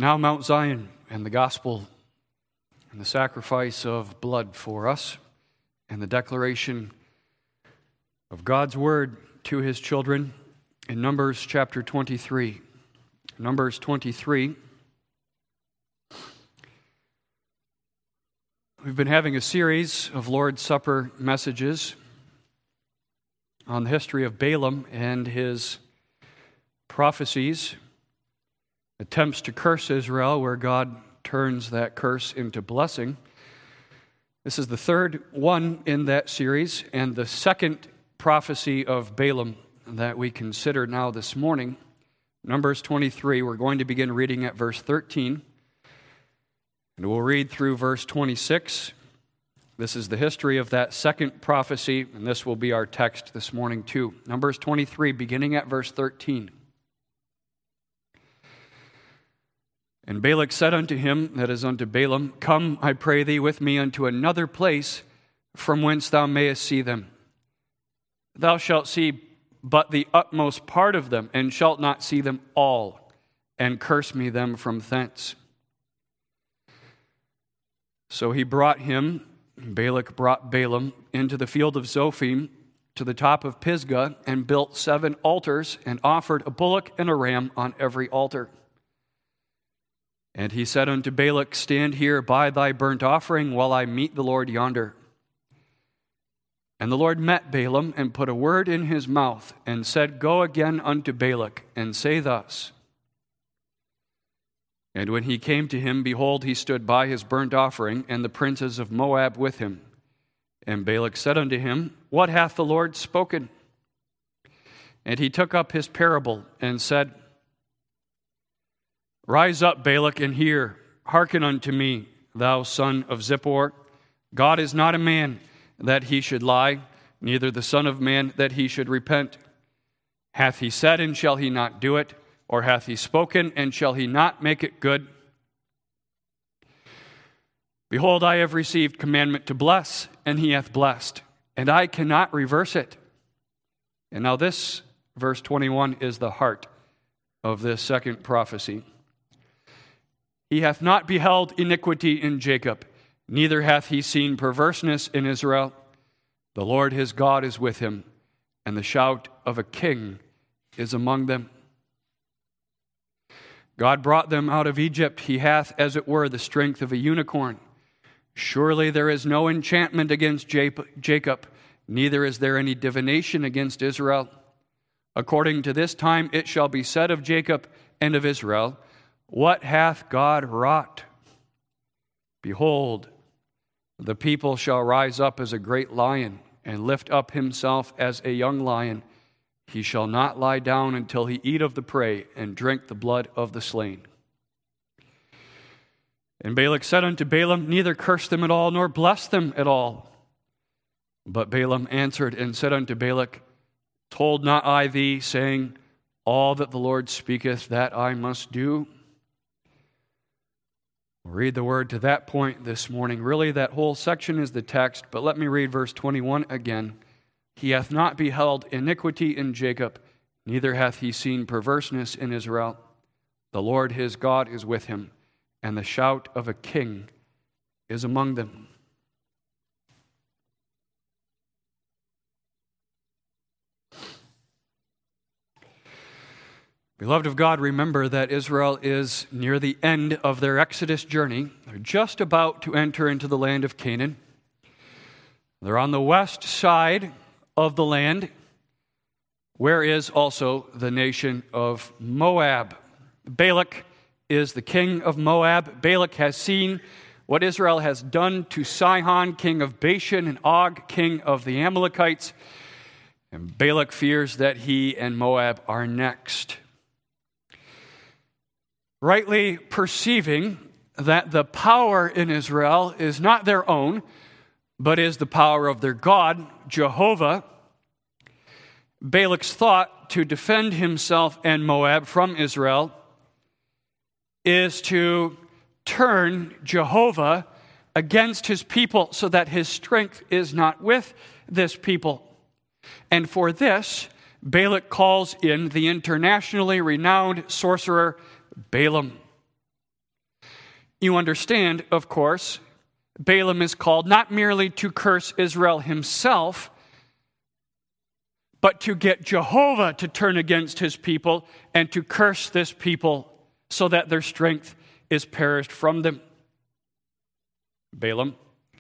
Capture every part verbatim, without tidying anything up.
Now Mount Zion and the gospel and the sacrifice of blood for us and the declaration of God's word to his children in Numbers chapter twenty-three. Numbers twenty-three. We've been having a series of Lord's Supper messages on the history of Balaam and his prophecies, attempts to curse Israel where God turns that curse into blessing. This is the third one in that series and the second prophecy of Balaam that we consider now this morning. Numbers twenty-three, we're going to begin reading at verse thirteen. And we'll read through verse twenty-six. This is the history of that second prophecy, and this will be our text this morning too. Numbers twenty-three, beginning at verse thirteen. And Balak said unto him, that is unto Balaam, Come, I pray thee, with me unto another place, from whence thou mayest see them. Thou shalt see but the utmost part of them, and shalt not see them all, and curse me them from thence. So he brought him, Balak brought Balaam, into the field of Zophim, to the top of Pisgah, and built seven altars, and offered a bullock and a ram on every altar. And he said unto Balak, Stand here by thy burnt offering, while I meet the Lord yonder. And the Lord met Balaam, and put a word in his mouth, and said, Go again unto Balak, and say thus. And when he came to him, behold, he stood by his burnt offering, and the princes of Moab with him. And Balak said unto him, What hath the Lord spoken? And he took up his parable, and said, Rise up, Balak, and hear. Hearken unto me, thou son of Zippor. God is not a man, that he should lie, neither the Son of Man, that he should repent. Hath he said, and shall he not do it? Or hath he spoken, and shall he not make it good? Behold, I have received commandment to bless, and he hath blessed, and I cannot reverse it. And now this, verse twenty-one, is the heart of this second prophecy. He hath not beheld iniquity in Jacob, neither hath he seen perverseness in Israel. The Lord his God is with him, and the shout of a king is among them. God brought them out of Egypt. He hath, as it were, the strength of a unicorn. Surely there is no enchantment against Jacob, neither is there any divination against Israel. According to this time it shall be said of Jacob and of Israel, What hath God wrought? Behold, the people shall rise up as a great lion, and lift up himself as a young lion. He shall not lie down until he eat of the prey, and drink the blood of the slain. And Balak said unto Balaam, Neither curse them at all, nor bless them at all. But Balaam answered and said unto Balak, Told not I thee, saying, All that the Lord speaketh, that I must do? We'll read the word to that point this morning. Really, that whole section is the text, but let me read verse twenty-one again. He hath not beheld iniquity in Jacob, neither hath he seen perverseness in Israel. The Lord his God is with him, and the shout of a king is among them. Beloved of God, remember that Israel is near the end of their Exodus journey. They're just about to enter into the land of Canaan. They're on the west side of the land, where is also the nation of Moab. Balak is the king of Moab. Balak has seen what Israel has done to Sihon, king of Bashan, and Og, king of the Amalekites. And Balak fears that he and Moab are next. Rightly perceiving that the power in Israel is not their own, but is the power of their God, Jehovah, Balak's thought to defend himself and Moab from Israel is to turn Jehovah against his people so that his strength is not with this people. And for this, Balak calls in the internationally renowned sorcerer Balaam. You understand, of course, Balaam is called not merely to curse Israel himself, but to get Jehovah to turn against his people and to curse this people so that their strength is perished from them. Balaam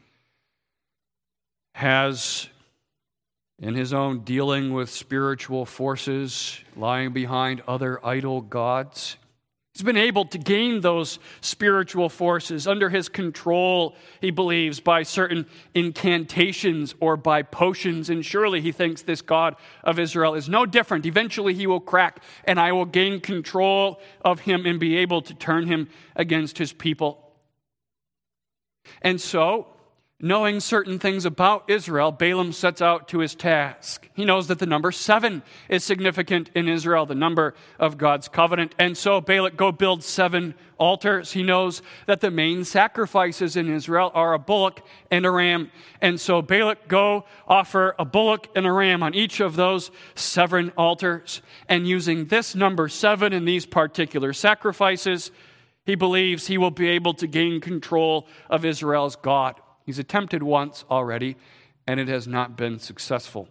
has, in his own dealing with spiritual forces lying behind other idol gods, he's been able to gain those spiritual forces under his control, he believes, by certain incantations or by potions. And surely he thinks this God of Israel is no different. Eventually he will crack, and I will gain control of him and be able to turn him against his people. And so, knowing certain things about Israel, Balaam sets out to his task. He knows that the number seven is significant in Israel, the number of God's covenant. And so Balak, go build seven altars. He knows that the main sacrifices in Israel are a bullock and a ram. And so Balak, go offer a bullock and a ram on each of those seven altars. And using this number seven in these particular sacrifices, he believes he will be able to gain control of Israel's God. He's attempted once already, and it has not been successful.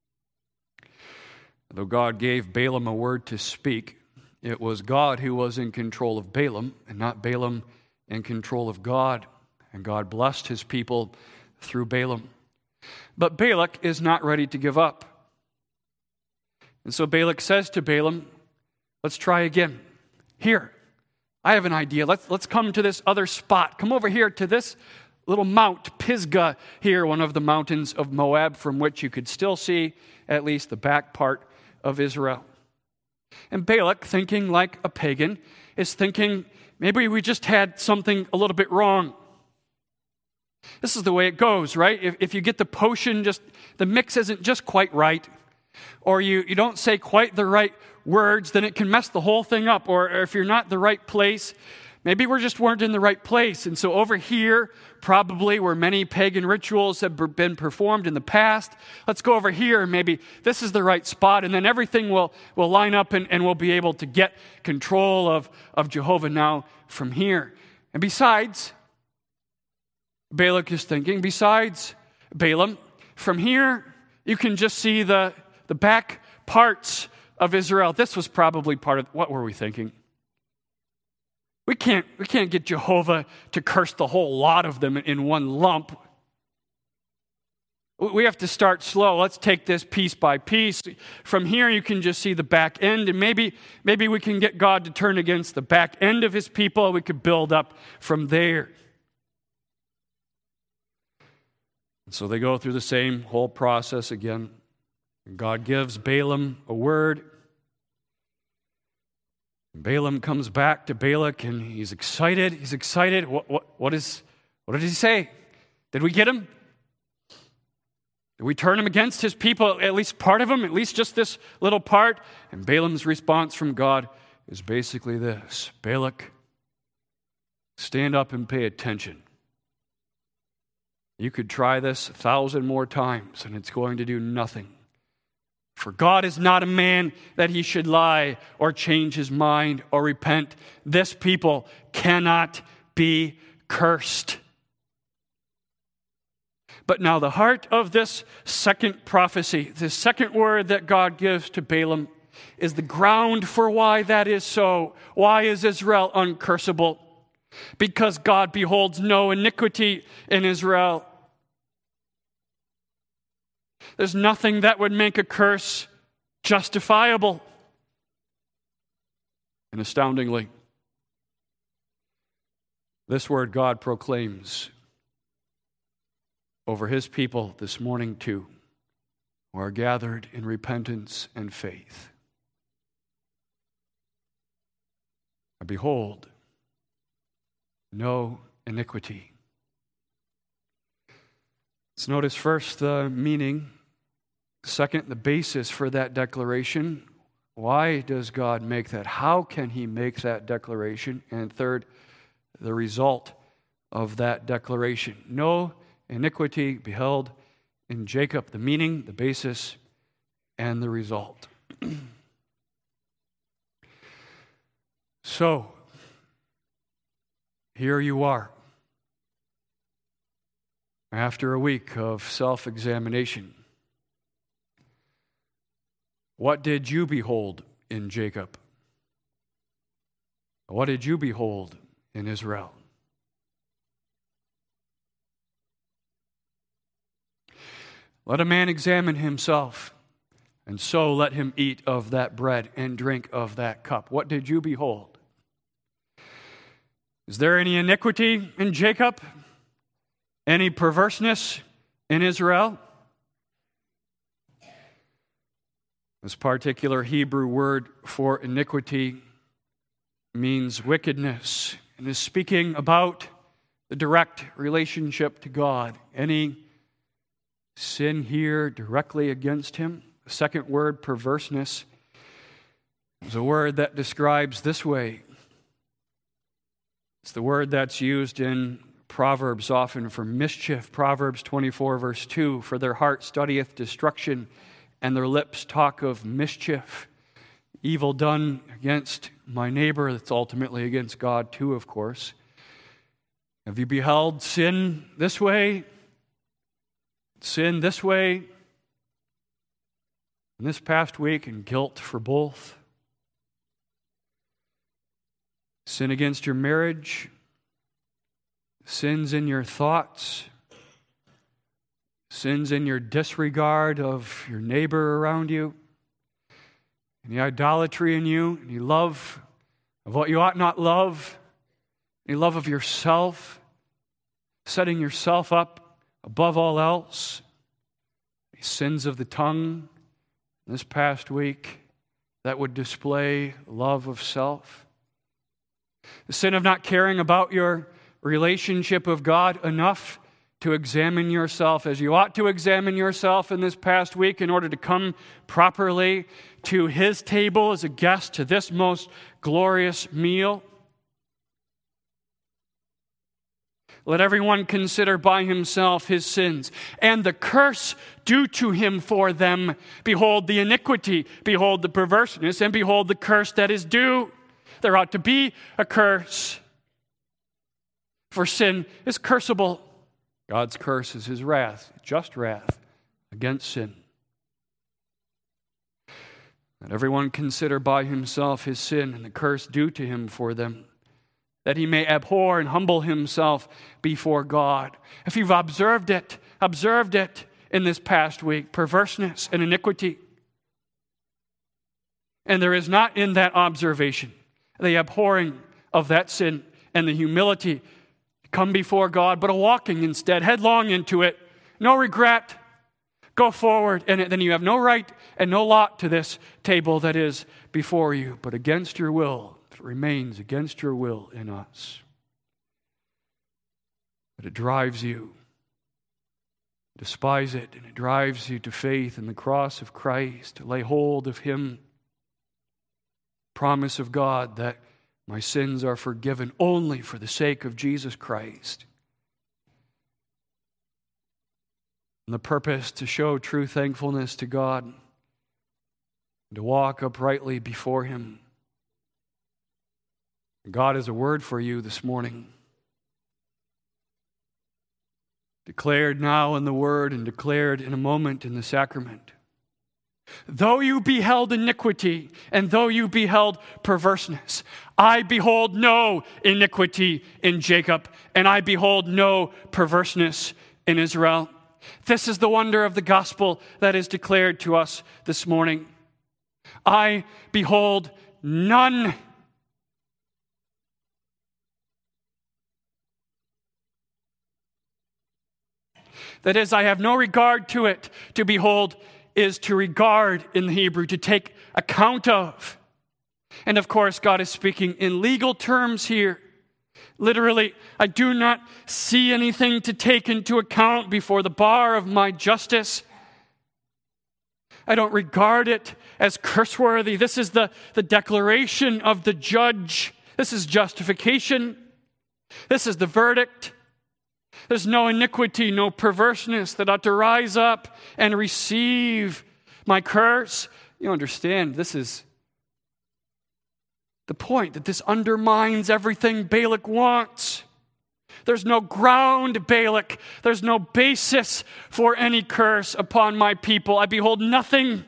Though God gave Balaam a word to speak, it was God who was in control of Balaam, and not Balaam in control of God. And God blessed his people through Balaam. But Balak is not ready to give up. And so Balak says to Balaam, let's try again. Here, I have an idea. Let's, let's come to this other spot. Come over here to this little Mount Pisgah here, one of the mountains of Moab, from which you could still see at least the back part of Israel. And Balak, thinking like a pagan, is thinking, maybe we just had something a little bit wrong. This is the way it goes, right? If, if you get the potion, just the mix isn't just quite right, or you, you don't say quite the right words, then it can mess the whole thing up. Or, or if you're not in the right place, maybe we just weren't in the right place. And so over here, probably where many pagan rituals have been performed in the past, let's go over here and maybe this is the right spot. And then everything will, will line up and, and we'll be able to get control of, of Jehovah now from here. And besides, Balak is thinking, besides Balaam, from here you can just see the, the back parts of Israel. This was probably part of, what were we thinking? We can't, we can't get Jehovah to curse the whole lot of them in one lump. We have to start slow. Let's take this piece by piece. From here, you can just see the back end, and maybe, maybe we can get God to turn against the back end of his people. We could build up from there. And so they go through the same whole process again. God gives Balaam a word. Balaam comes back to Balak, and he's excited. He's excited. What, what, what, is, what did he say? Did we get him? Did we turn him against his people, at least part of him, at least just this little part? And Balaam's response from God is basically this: Balak, stand up and pay attention. You could try this a thousand more times, and it's going to do nothing. For God is not a man that he should lie or change his mind or repent. This people cannot be cursed. But now the heart of this second prophecy, the second word that God gives to Balaam, is the ground for why that is so. Why is Israel uncursable? Because God beholds no iniquity in Israel. There's nothing that would make a curse justifiable. And astoundingly, this word God proclaims over his people this morning too, who are gathered in repentance and faith. Behold, no iniquity. Let's notice first the meaning. Second, the basis for that declaration. Why does God make that? How can he make that declaration? And third, the result of that declaration. No iniquity beheld in Jacob. The meaning, the basis, and the result. So, here you are, after a week of self-examination. What did you behold in Jacob? What did you behold in Israel? Let a man examine himself, and so let him eat of that bread and drink of that cup. What did you behold? Is there any iniquity in Jacob? Any perverseness in Israel? This particular Hebrew word for iniquity means wickedness, and is speaking about the direct relationship to God. Any sin here directly against him. The second word, perverseness, is a word that describes this way. It's the word that's used in Proverbs often for mischief. Proverbs twenty-four, verse two, for their heart studieth destruction, and their lips talk of mischief. Evil done against my neighbor, that's ultimately against God too, of course. Have you beheld sin this way? Sin this way? In this past week, and guilt for both? Sin against your marriage? Sins in your thoughts? Sins in your disregard of your neighbor around you? Any idolatry in you? Any love of what you ought not love? Any love of yourself? Setting yourself up above all else? Any sins of the tongue this past week that would display love of self? The sin of not caring about your relationship with God enough to examine yourself as you ought to examine yourself in this past week in order to come properly to His table as a guest to this most glorious meal. Let everyone consider by himself his sins, and the curse due to him for them. Behold the iniquity, behold the perverseness, and behold the curse that is due. There ought to be a curse. For sin is curseable. God's curse is His wrath, just wrath against sin. Let everyone consider by himself his sin and the curse due to him for them, that he may abhor and humble himself before God. If you've observed it, observed it in this past week, perverseness and iniquity, and there is not in that observation the abhorring of that sin and the humility to come before God, but a walking instead, headlong into it, no regret, go forward, and then you have no right and no lot to this table that is before you, but against your will. It remains against your will in us. But it drives you. Despise it, and it drives you to faith in the cross of Christ, to lay hold of Him. Promise of God that my sins are forgiven only for the sake of Jesus Christ. And the purpose to show true thankfulness to God, to walk uprightly before Him. God has a word for you this morning. Declared now in the Word and declared in a moment in the sacrament. Though you beheld iniquity and though you beheld perverseness, I behold no iniquity in Jacob, and I behold no perverseness in Israel. This is the wonder of the gospel that is declared to us this morning. I behold none. That is, I have no regard to it. To behold is to regard in the Hebrew, to take account of. And of course, God is speaking in legal terms here. Literally, I do not see anything to take into account before the bar of my justice. I don't regard it as curseworthy. This is the, the declaration of the judge. This is justification. This is the verdict. There's no iniquity, no perverseness that ought to rise up and receive my curse. You understand, this is the point, that this undermines everything Balak wants. There's no ground, Balak. There's no basis for any curse upon my people. I behold nothing.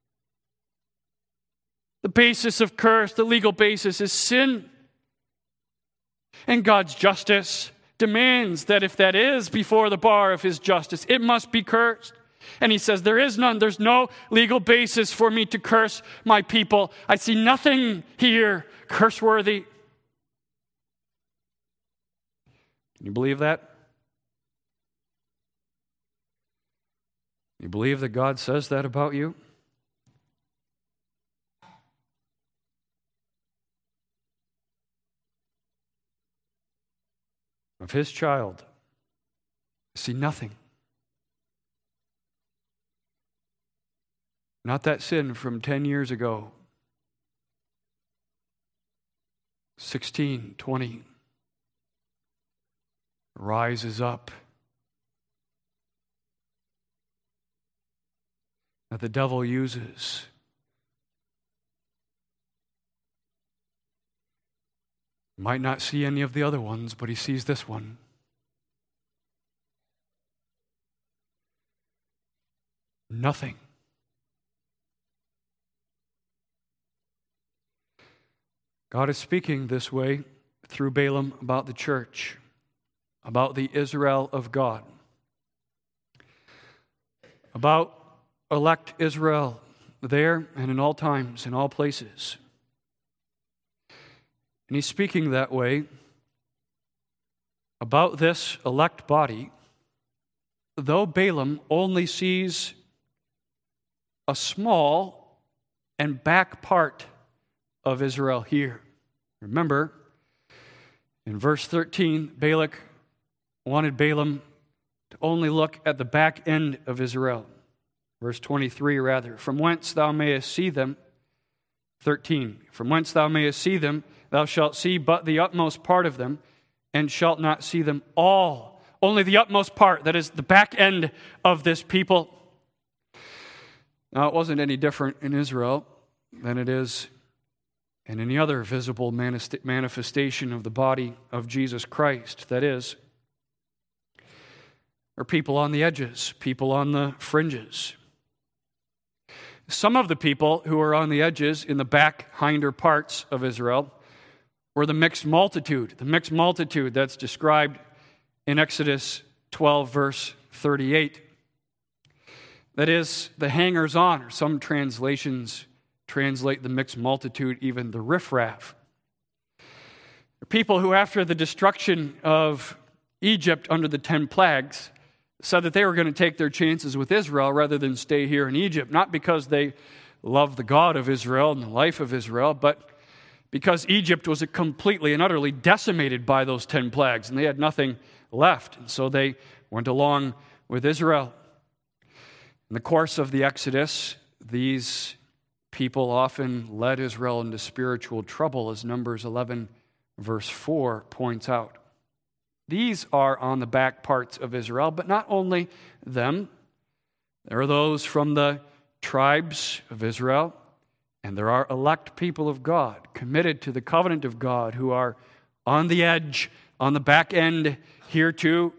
The basis of curse, the legal basis, is sin. And God's justice demands that if that is before the bar of his justice, it must be cursed. And he says, there is none. There's no legal basis for me to curse my people. I see nothing here curse-worthy. Can you believe that? You believe that God says that about you? Of his child, I see nothing. Not that sin from ten years ago, sixteen, twenty, rises up. That the devil uses. Might not see any of the other ones, but he sees this one. Nothing. God is speaking this way through Balaam about the church, about the Israel of God, about elect Israel there and in all times, in all places. And he's speaking that way about this elect body, though Balaam only sees a small and back part of Israel here. Remember, in verse thirteen, Balak wanted Balaam to only look at the back end of Israel. Verse twenty-three, rather, from whence thou mayest see them, thirteen, from whence thou mayest see them, thou shalt see but the utmost part of them, and shalt not see them all. Only the utmost part, that is the back end of this people. Now, it wasn't any different in Israel than it is in any other visible manifestation of the body of Jesus Christ. That is, there are people on the edges, people on the fringes. Some of the people who are on the edges in the back hinder parts of Israel were the mixed multitude, the mixed multitude that's described in Exodus twelve, verse thirty-eight. That is, the hangers-on, or some translations translate the mixed multitude even the riffraff. People who, after the destruction of Egypt under the ten plagues, said that they were going to take their chances with Israel rather than stay here in Egypt, not because they loved the God of Israel and the life of Israel, but because Egypt was completely and utterly decimated by those ten plagues, and they had nothing left. And so they went along with Israel. In the course of the Exodus, these people often led Israel into spiritual trouble, as Numbers eleven, verse four points out. These are on the back parts of Israel, but not only them. There are those from the tribes of Israel, and there are elect people of God, committed to the covenant of God, who are on the edge, on the back end here too.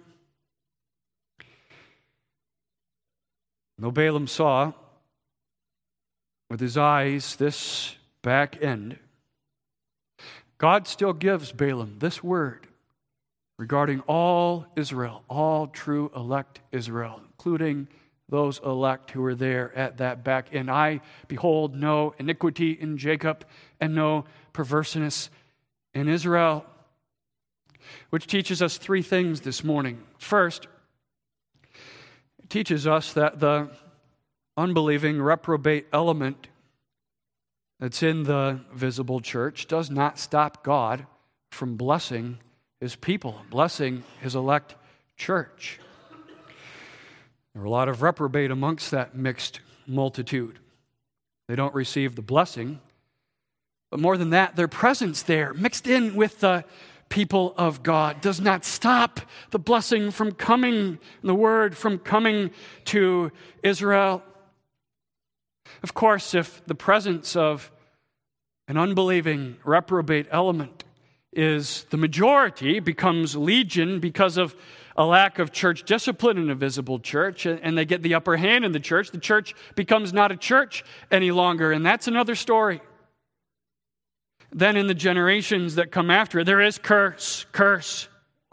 Though Balaam saw with his eyes this back end, God still gives Balaam this word regarding all Israel, all true elect Israel, including those elect who are there at that back end. I behold no iniquity in Jacob and no perverseness in Israel. Which teaches us three things this morning. First, it teaches us that the unbelieving, reprobate element that's in the visible church does not stop God from blessing His people, blessing His elect church. There are a lot of reprobate amongst that mixed multitude. They don't receive the blessing, but more than that, their presence there, mixed in with the people of God, does not stop the blessing from coming, the word from coming to Israel. Of course, if the presence of an unbelieving, reprobate element is the majority becomes legion because of a lack of church discipline in a visible church, and they get the upper hand in the church. The church becomes not a church any longer, and that's another story. Then in the generations that come after, there is curse, curse.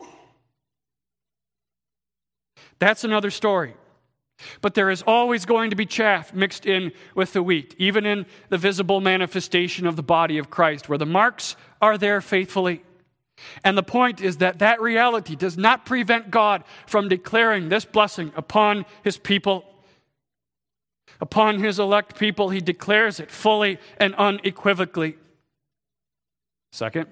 That's another story. But there is always going to be chaff mixed in with the wheat, even in the visible manifestation of the body of Christ, where the marks are there faithfully. And the point is that that reality does not prevent God from declaring this blessing upon his people. Upon his elect people, he declares it fully and unequivocally. Second,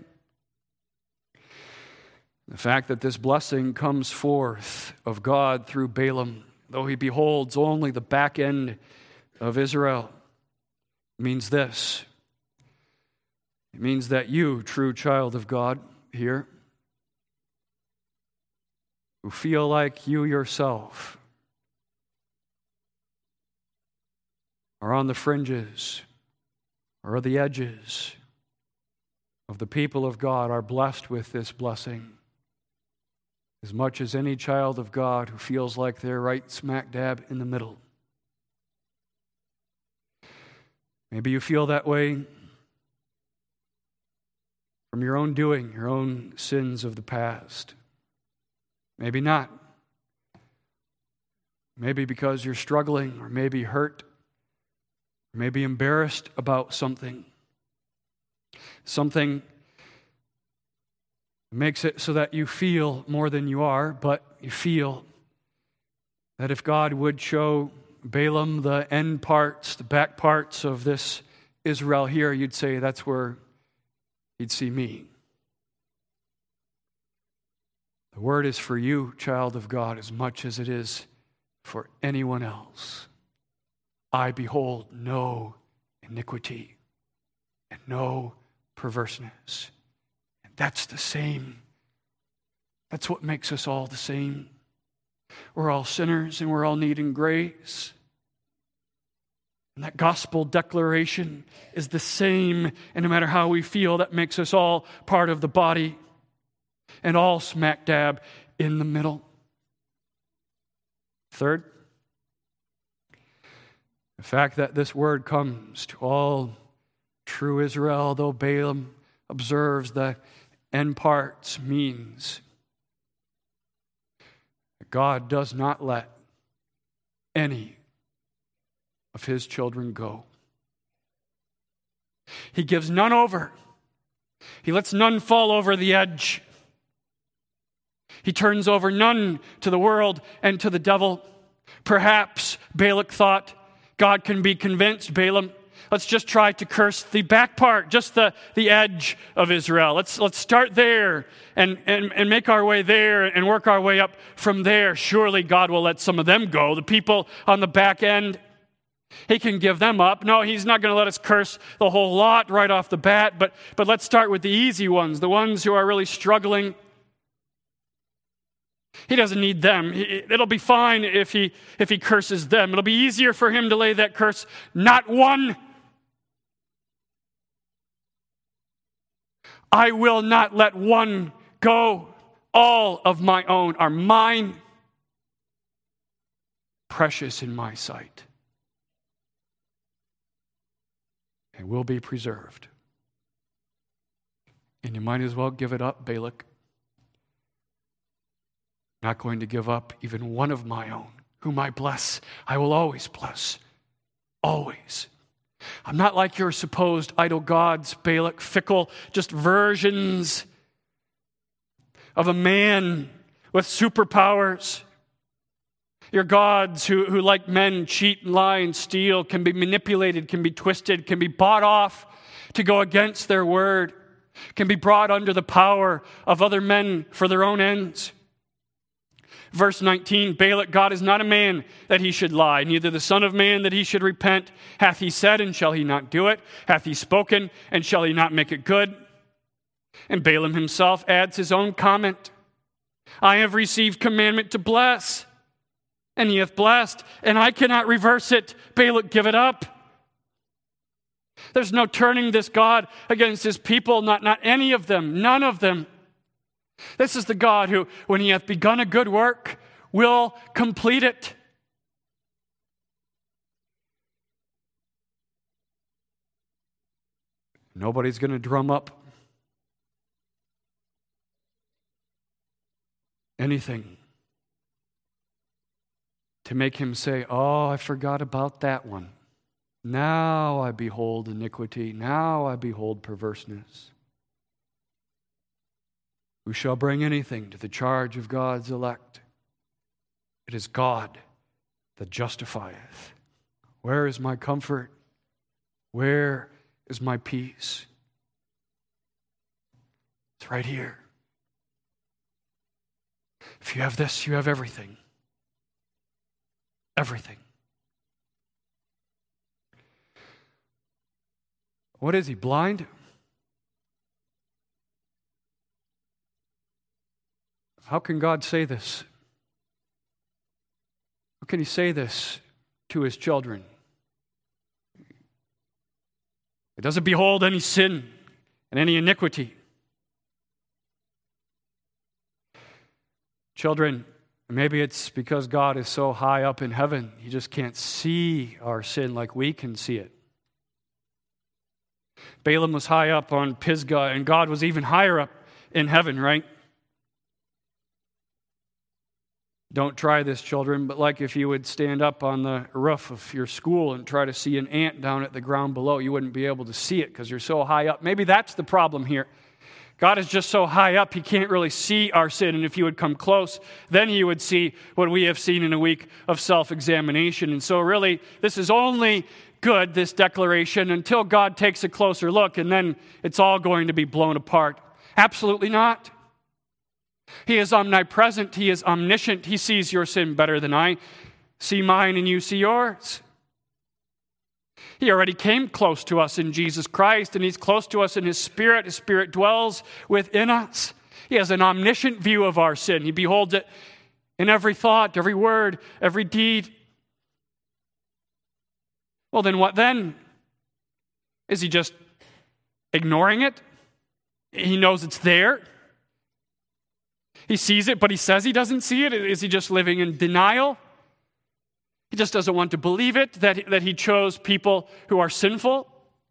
the fact that this blessing comes forth of God through Balaam, though he beholds only the back end of Israel, means this. It means that you, true child of God here, who feel like you yourself are on the fringes or the edges of the people of God, are blessed with this blessing as much as any child of God who feels like they're right smack dab in the middle. Maybe you feel that way from your own doing, your own sins of the past. Maybe not. Maybe because you're struggling, or maybe hurt, or maybe embarrassed about something. Something makes it so that you feel more than you are, but you feel that if God would show Balaam the end parts, the back parts of this Israel here, you'd say that's where he'd see me. The word is for you, child of God, as much as it is for anyone else. I behold no iniquity and no perverseness. And that's the same. That's what makes us all the same. We're all sinners and we're all needing grace. And that gospel declaration is the same, and no matter how we feel, that makes us all part of the body and all smack dab in the middle. Third, the fact that this word comes to all true Israel, though Balaam observes the end parts, means that God does not let any of his children go. He gives none over. He lets none fall over the edge. He turns over none to the world and to the devil. Perhaps Balak thought, God can be convinced, Balaam, let's just try to curse the back part, just the, the edge of Israel. Let's, let's start there and, and, and make our way there and work our way up from there. Surely God will let some of them go, the people on the back end. He can give them up. No, he's not going to let us curse the whole lot right off the bat, but, but let's start with the easy ones, the ones who are really struggling. He doesn't need them. It'll be fine if he, if he curses them. It'll be easier for him to lay that curse. Not one. I will not let one go. All of my own are mine, precious in my sight, and will be preserved. And you might as well give it up, Balak. Not going to give up even one of my own, whom I bless. I will always bless. Always. I'm not like your supposed idol gods, Balak, fickle, just versions of a man with superpowers. Your gods who, who like men, cheat and lie and steal, can be manipulated, can be twisted, can be bought off to go against their word, can be brought under the power of other men for their own ends. Verse nineteen, Balak, God is not a man that he should lie, neither the son of man that he should repent. Hath he said, and shall he not do it? Hath he spoken, and shall he not make it good? And Balaam himself adds his own comment. I have received commandment to bless, and he hath blessed, and I cannot reverse it. Balak, give it up. There's no turning this God against his people, not, not any of them, none of them. This is the God who, when he hath begun a good work, will complete it. Nobody's going to drum up anything to make him say, oh, I forgot about that one. Now I behold iniquity. Now I behold perverseness. Who shall bring anything to the charge of God's elect? It is God that justifieth. Where is my comfort? Where is my peace? It's right here. If you have this, you have everything. Everything. What is he, blind? How can God say this? How can he say this to his children? He doesn't behold any sin and any iniquity. Children, maybe it's because God is so high up in heaven, he just can't see our sin like we can see it. Balaam was high up on Pisgah, and God was even higher up in heaven, right? Don't try this, children, but like if you would stand up on the roof of your school and try to see an ant down at the ground below, you wouldn't be able to see it because you're so high up. Maybe that's the problem here. God is just so high up, he can't really see our sin. And if you would come close, then he would see what we have seen in a week of self-examination. And so really, this is only good, this declaration, until God takes a closer look, and then it's all going to be blown apart. Absolutely not. He is omnipresent. He is omniscient. He sees your sin better than I see mine, and you see yours. He already came close to us in Jesus Christ, and he's close to us in his Spirit. His Spirit dwells within us. He has an omniscient view of our sin. He beholds it in every thought, every word, every deed. Well, then what then? Is he just ignoring it? He knows it's there. He sees it, but he says he doesn't see it. Is he just living in denial? He just doesn't want to believe it, that, that he chose people who are sinful.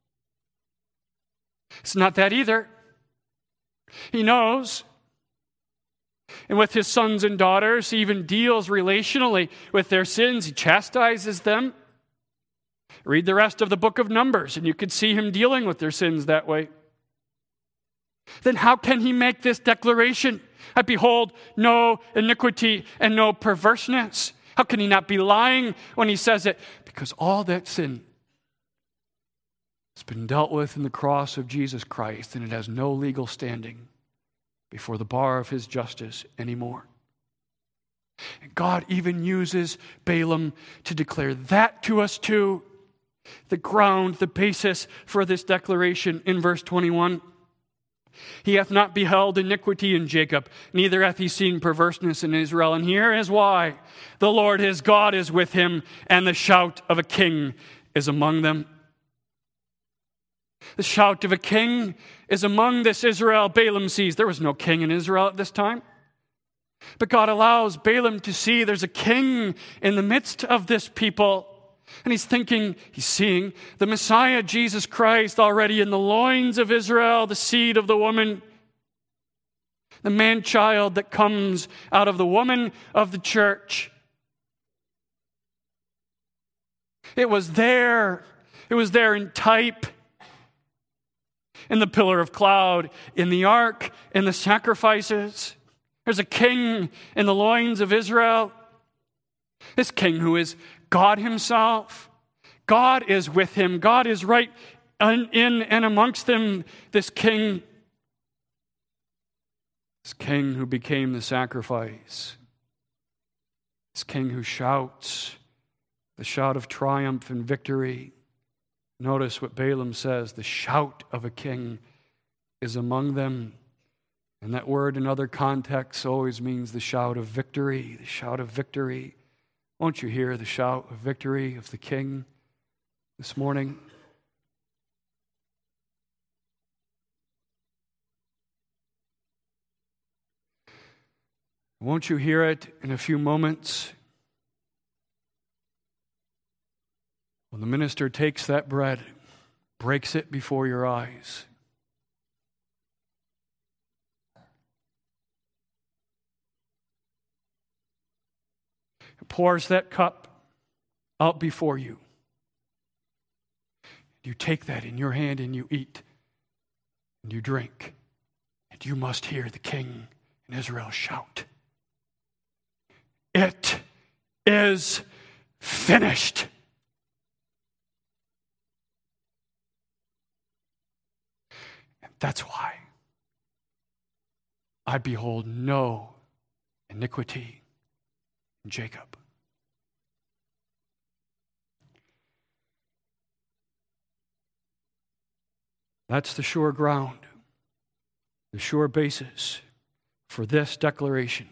It's not that either. He knows. And with his sons and daughters, he even deals relationally with their sins. He chastises them. Read the rest of the book of Numbers, and you could see him dealing with their sins that way. Then how can he make this declaration? I behold no iniquity and no perverseness. How can he not be lying when he says it? Because all that sin has been dealt with in the cross of Jesus Christ, and it has no legal standing before the bar of his justice anymore. And God even uses Balaam to declare that to us too. The ground, the basis for this declaration in verse twenty-one. He hath not beheld iniquity in Jacob, neither hath he seen perverseness in Israel. And here is why. The Lord his God is with him, and the shout of a king is among them. The shout of a king is among this Israel Balaam sees. There was no king in Israel at this time. But God allows Balaam to see there's a king in the midst of this people. And he's thinking, he's seeing the Messiah, Jesus Christ, already in the loins of Israel, the seed of the woman, the man-child that comes out of the woman of the church. It was there. It was there in type, in the pillar of cloud, in the ark, in the sacrifices. There's a king in the loins of Israel. This king who is God himself. God is with him. God is right in and amongst them. This king, this king who became the sacrifice. This king who shouts the shout of triumph and victory. Notice what Balaam says, the shout of a king is among them. And that word in other contexts always means the shout of victory, the shout of victory. Won't you hear the shout of victory of the King this morning? Won't you hear it in a few moments? When the minister takes that bread, breaks it before your eyes. Pours that cup out before you. You take that in your hand and you eat and you drink. And you must hear the king in Israel shout, "It is finished." And that's why I behold no iniquity in Jacob. That's the sure ground, the sure basis for this declaration.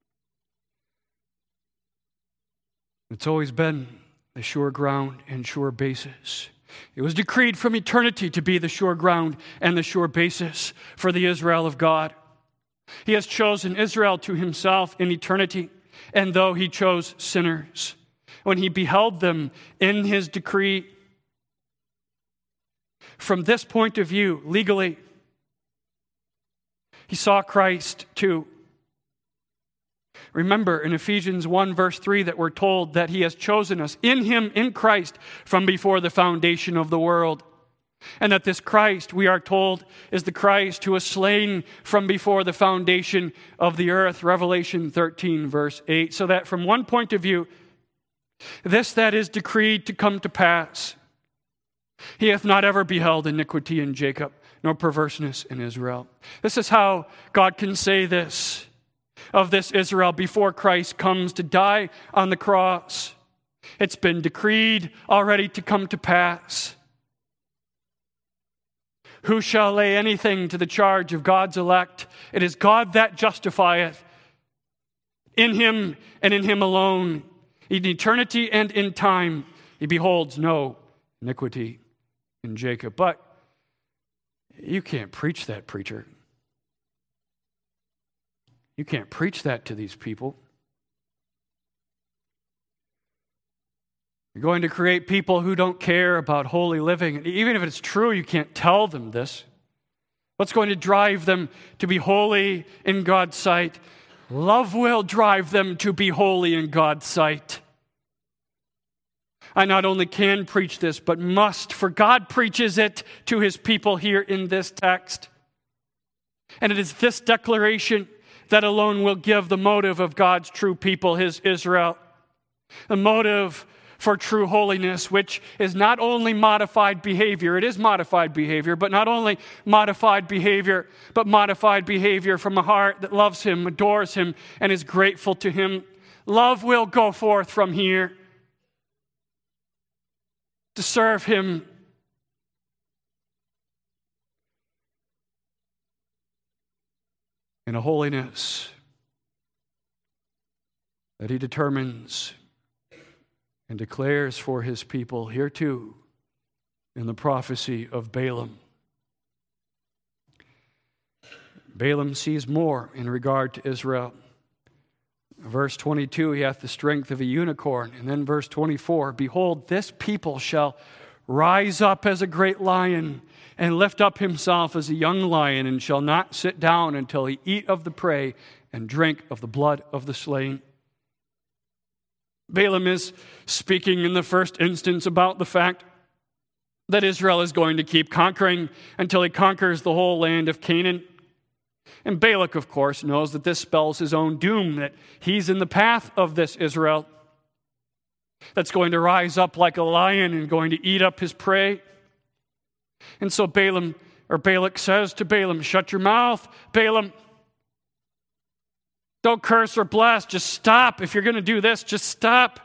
It's always been the sure ground and sure basis. It was decreed from eternity to be the sure ground and the sure basis for the Israel of God. He has chosen Israel to himself in eternity, and though he chose sinners, when he beheld them in his decree, from this point of view, legally, he saw Christ too. Remember in Ephesians one verse three that we're told that he has chosen us in him, in Christ, from before the foundation of the world. And that this Christ, we are told, is the Christ who was slain from before the foundation of the earth. Revelation thirteen verse eight. So that from one point of view, this that is decreed to come to pass. He hath not ever beheld iniquity in Jacob, nor perverseness in Israel. This is how God can say this of this Israel before Christ comes to die on the cross. It's been decreed already to come to pass. Who shall lay anything to the charge of God's elect? It is God that justifieth. In him and in him alone, in eternity and in time, he beholds no iniquity in Jacob. But you can't preach that, preacher. You can't preach that to these people. You're going to create people who don't care about holy living. Even if it's true, you can't tell them this. What's going to drive them to be holy in God's sight? Love will drive them to be holy in God's sight. I not only can preach this, but must, for God preaches it to his people here in this text. And it is this declaration that alone will give the motive of God's true people, his Israel. The motive for true holiness, which is not only modified behavior, it is modified behavior, but not only modified behavior, but modified behavior from a heart that loves him, adores him, and is grateful to him. Love will go forth from here to serve him. In a holiness that he determines and declares for his people here too in the prophecy of Balaam. Balaam sees more in regard to Israel. Verse twenty-two, he hath the strength of a unicorn. And then verse twenty-four, behold, this people shall rise up as a great lion and lift up himself as a young lion, and shall not sit down until he eat of the prey and drink of the blood of the slain. Balaam is speaking in the first instance about the fact that Israel is going to keep conquering until he conquers the whole land of Canaan. And Balak, of course, knows that this spells his own doom, that he's in the path of this Israel that's going to rise up like a lion and going to eat up his prey. And so Balaam, or Balak says to Balaam, shut your mouth, Balaam. Don't curse or bless. Just stop. If you're going to do this, just stop.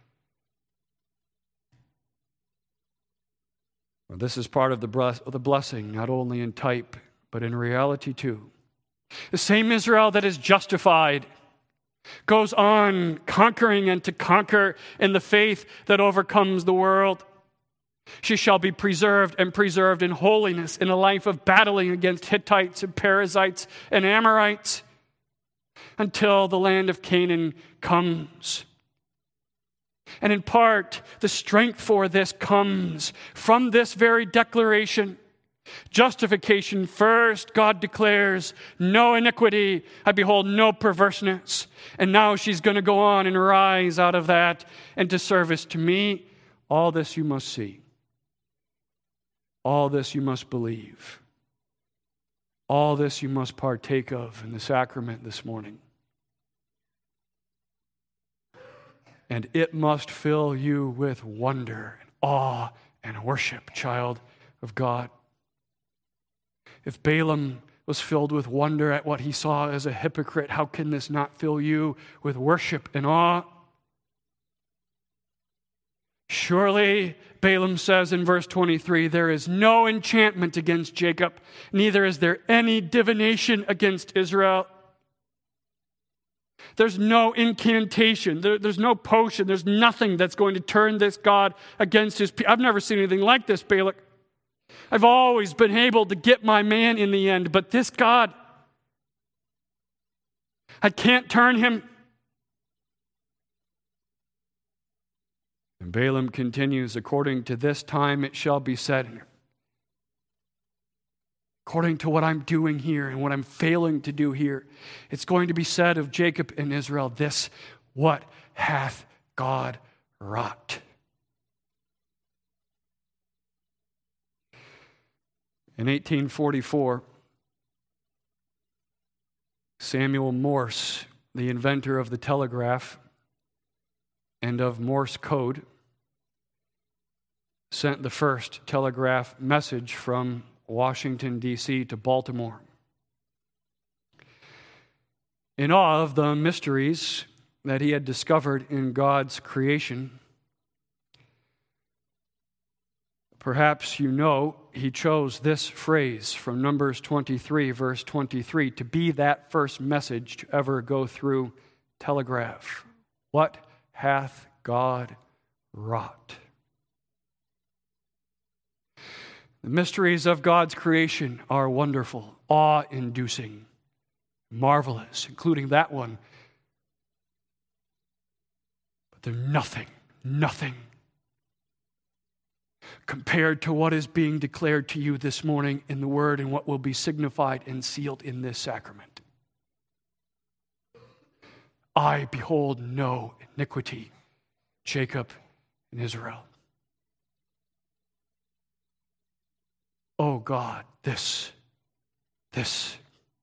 Well, this is part of the the blessing, not only in type, but in reality too. The same Israel that is justified goes on conquering and to conquer in the faith that overcomes the world. She shall be preserved and preserved in holiness, in a life of battling against Hittites and Perizzites and Amorites. until the land of Canaan comes. And in part, the strength for this comes from this very declaration. Justification first, God declares, no iniquity, I behold no perverseness. And now she's going to go on and rise out of that into service to me. All this you must see. All this you must believe. All this you must partake of in the sacrament this morning. And it must fill you with wonder and awe and worship, child of God. If Balaam was filled with wonder at what he saw as a hypocrite, how can this not fill you with worship and awe? Surely, Balaam says in verse twenty-three, there is no enchantment against Jacob, neither is there any divination against Israel. There's no incantation, there, there's no potion, there's nothing that's going to turn this God against his people. I've never seen anything like this, Balak. I've always been able to get my man in the end, but this God, I can't turn him. And Balaam continues, according to this time it shall be said, according to what I'm doing here and what I'm failing to do here, it's going to be said of Jacob and Israel, this, what hath God wrought? In eighteen forty-four, Samuel Morse, the inventor of the telegraph and of Morse code, sent the first telegraph message from Washington, D C to Baltimore. In awe of the mysteries that he had discovered in God's creation, perhaps you know he chose this phrase from Numbers twenty-three, verse twenty-three, to be that first message to ever go through telegraph. What hath God wrought? The mysteries of God's creation are wonderful, awe-inducing, marvelous, including that one. But they're nothing, nothing compared to what is being declared to you this morning in the Word and what will be signified and sealed in this sacrament. I behold no iniquity, Jacob and Israel. Oh God, this, this.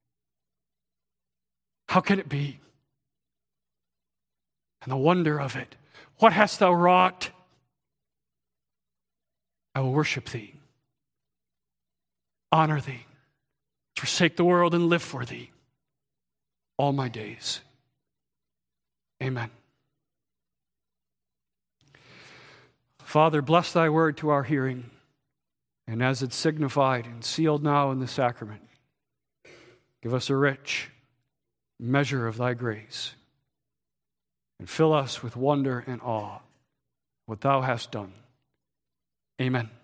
How can it be? And the wonder of it. What hast thou wrought? I will worship thee, honor thee, forsake the world and live for thee all my days. Amen. Father, bless thy word to our hearing, and as it's signified and sealed now in the sacrament, give us a rich measure of thy grace, and fill us with wonder and awe, what thou hast done. Amen.